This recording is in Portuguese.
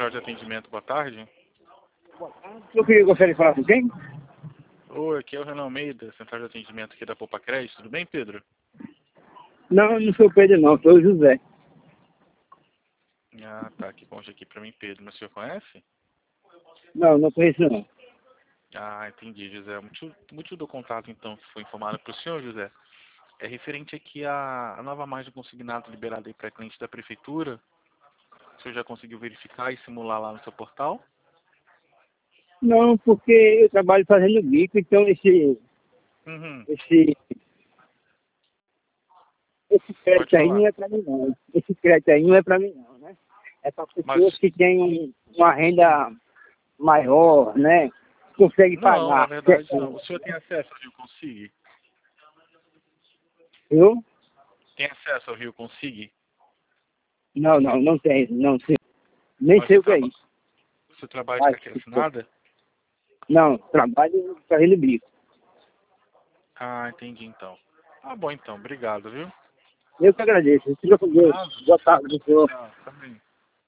central de atendimento, boa tarde. Eu queria gostaria de falar com quem? Oi, aqui é o Renan Almeida, central de atendimento aqui da Poupa Crédito. Tudo bem, Pedro? Não, não sou o Pedro não, sou o José. Ah, tá, que consta aqui pra mim, Pedro. Mas o senhor conhece? Não, não conheço não. Ah, entendi, José. O motivo do contato, então, que foi informado para o senhor, José, é referente aqui à nova margem consignado liberada aí para cliente da prefeitura. O senhor já conseguiu verificar e simular lá no seu portal? Não, porque eu trabalho fazendo bico, então Uhum. esse Pode crédito aí não falar. é para mim não. Esse crédito aí não é para mim não, né? É para Mas, pessoas que têm uma renda maior, né? Consegue não, na pagar verdade não. certinho. O senhor tem acesso ao Rio Consig? Eu? Tem acesso ao Rio Consig? Não, não tenho, não sei. Nem Mas sei o que é isso. você trabalha de Acho carteira que assinada? não, trabalho fazendo bico. Ah, entendi então. Ah, bom então. Obrigado, viu? Eu que agradeço. Fica com Deus. Nada. Boa tarde, senhor. Tchau. Também.